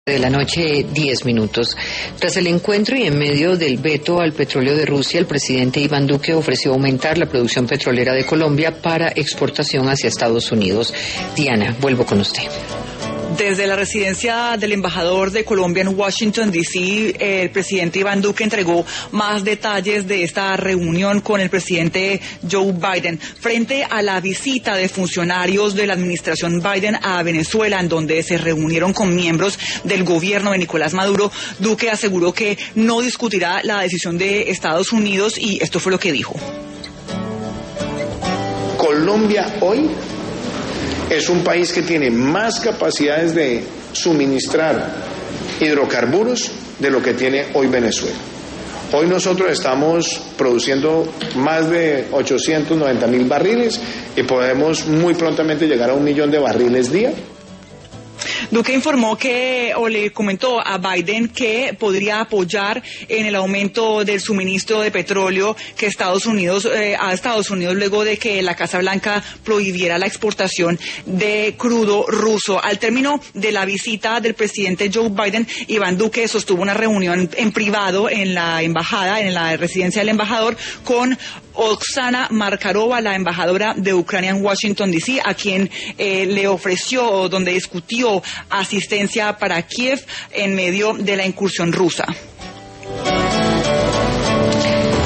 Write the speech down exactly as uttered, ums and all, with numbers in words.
De la noche, diez minutos. Tras el encuentro y en medio del veto al petróleo de Rusia, el presidente Iván Duque ofreció aumentar la producción petrolera de Colombia para exportación hacia Estados Unidos. Diana, vuelvo con usted. Desde la residencia del embajador de Colombia en Washington, D C, el presidente Iván Duque entregó más detalles de esta reunión con el presidente Joe Biden frente a la visita de funcionarios de la administración Biden a Venezuela, en donde se reunieron con miembros del gobierno de Nicolás Maduro. Duque aseguró que no discutirá la decisión de Estados Unidos y esto fue lo que dijo. Colombia hoy es un país que tiene más capacidades de suministrar hidrocarburos de lo que tiene hoy Venezuela. Hoy nosotros estamos produciendo más de ochocientos noventa mil barriles y podemos muy prontamente llegar a un millón de barriles día. Duque informó que, o le comentó a Biden que podría apoyar en el aumento del suministro de petróleo que Estados Unidos, eh, a Estados Unidos luego de que la Casa Blanca prohibiera la exportación de crudo ruso. Al término de la visita del presidente Joe Biden, Iván Duque sostuvo una reunión en privado en la embajada, en la residencia del embajador, con Oksana Markarova, la embajadora de Ucrania en Washington, D C, a quien eh, le ofreció, donde discutió asistencia para Kiev en medio de la incursión rusa.